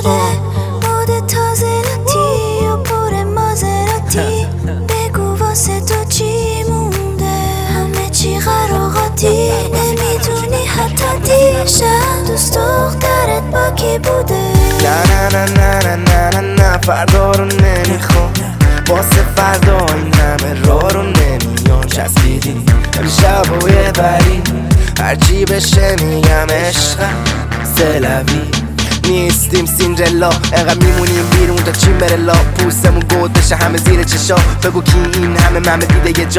شده مود تازه لاتی و پر مازراتی بگو واسه تو چی مونده همه چی قراقاتی نمیدونی حتی دیشب دوست دخترت با کی بوده نه نه نه نه نه نه نه فردا رو نمیخوام واسه فردا این همه راه رو نمیان چسبیدی امشب و یه بری هرچی بشه میگم عشقم سلوی نیستیم سیندرلا انقدر میمونیم بیرون تا چین بره لا پوستمون گود بشه همه زیر چشا بگو کی این همه دیده یه جا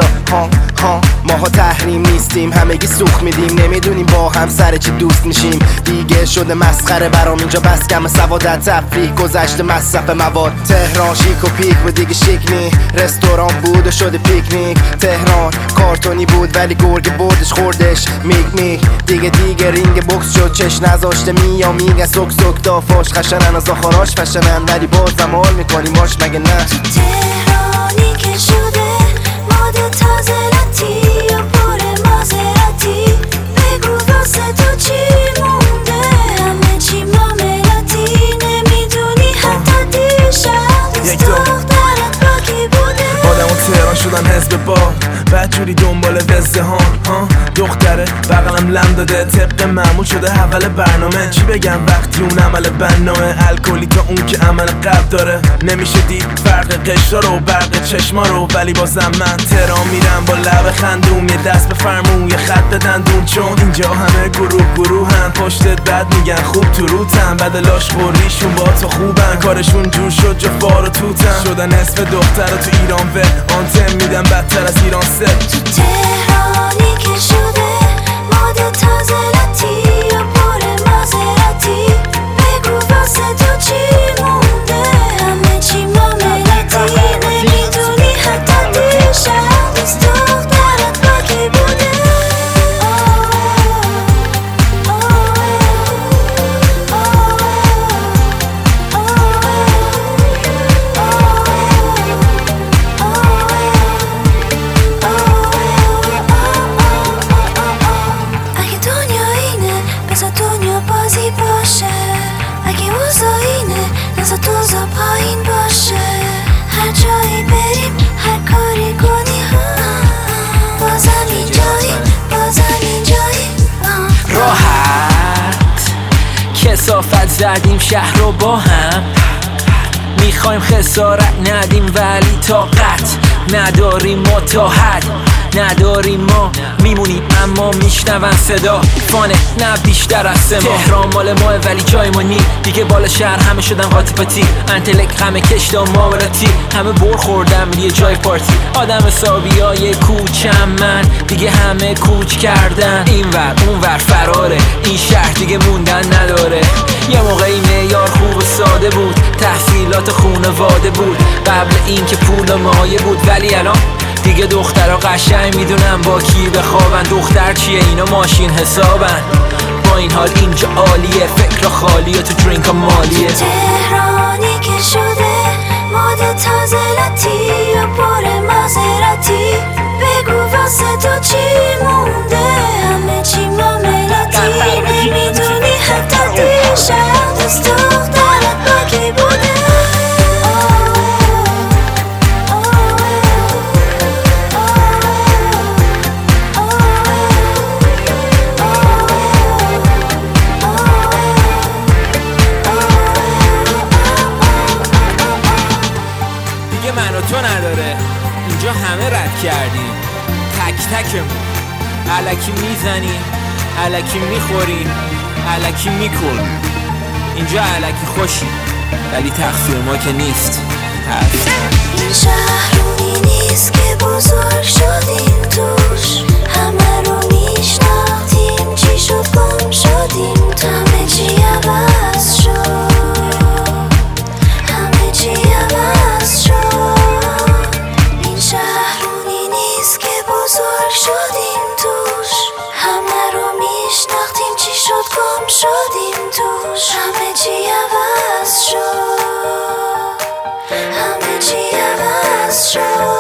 ها ماها تحریم نیستیم همگی سوخ میدیم نمیدونیم با هم سر چی دوست میشیم دیگه شده مسخره برام اینجا بس کم سوادت تفریح گذشته مصرف مواد تهران شیک و پیک و دیگه شیک نی رستوران بود و شده پیکنیک تهران کارتونی بود ولی گرگ بردش خوردش میگ دیگه رینگ بوکس شد چش نذاشته میگه سک دافاش خشنن از آخراش فشنن ولی بازم حال میکنی ماش مگه نه تو تهرانی که شده مود تازه لاتی و پر مازراتی بگو واسه تو چی مونده همه چی معاملاتی نمیدونی حتی دیشب دوست دخترت با کی بوده آدم و تهران شدن حزب با بدجوری دنبال وزده ها دختره بغلم لم داده طبق معمول شده اول برنامه چی بگم وقتی اون عمل بنامه الکلی تا اون که عمل قبل داره نمیشه دید فرق قشرا رو برق چشما رو ولی بازم من تهران میرم با لب خندون یه دست به فرمون یه خط دندون چون اینجا همه گروه هم پشتت بد میگن خوب تو روتن بدلاش خوریشون با تو خوبن کارشون جور شد جا فار و توتن شدن اسم دختر تو ایران و آنتن میدن بدتر از ایران سه تو تهرانی که شده مود تازه لاتی و پر مازراتی بگو واسه تو چی مونده همه چی معاملاتی نمیدونی حتی دیشب دوست دخترت با کی بوده بذار دنیا بازی باشه اگه اوضاع اینه نذار دوزا پایین باشه هر جایی بریم هر کاری کنی بازم اینجایی راحت کثافت زدیم شهر رو با هم میخوایم خسارت ندیم ولی طاقت نداریم ما تا حد نداریم ما میمونیم اما میشنون صدا فانه نه بیشتر از سه ماه تهران مال ماه ولی جای ما نی دیگه بالا شهر همه شدن قاطی پاتی انتلک همه کشتا ماوراتی همه بر خوردم یه جای پارتی آدم حسابی های کوچم من دیگه همه کوچ کردن اینور اونور فراره این شهر دیگه موندن نداره یه موقعی معیار خوب و ساده بود تحصیلات خونواده بود قبل این که پول و مایه بود ولی الان دیگه دخترها قشنگ میدونن با کی بخوابن دختر چیه اینا ماشین حسابن با این حال اینجا عالیه فکر خالیه تو درینک مالیه تهرانی که شده مود تازه لاتی و پر مازراتی بگو واسه تو چی مونده همه چی معاملاتی نمیدونی حتی دیشب دوست دخترت با کی بوده من و تو نداره اینجا همه رد کردیم تک تکمون الکی میزنیم الکی میخوریم الکی میکنیم اینجا الکی خوشیم ولی تقصیر ما که نیست هست این شهرونی نیست که بزرگ شدیم توش همه رو میشناختیم چی شد گم شدیم همه چی عوض شد همه چی عوض شد این شهرونی نیست که بزرگ شدیم توش همه رو میشناختیم چی شد گم شدیم توش همه چی عوض شد همه چی عوض شد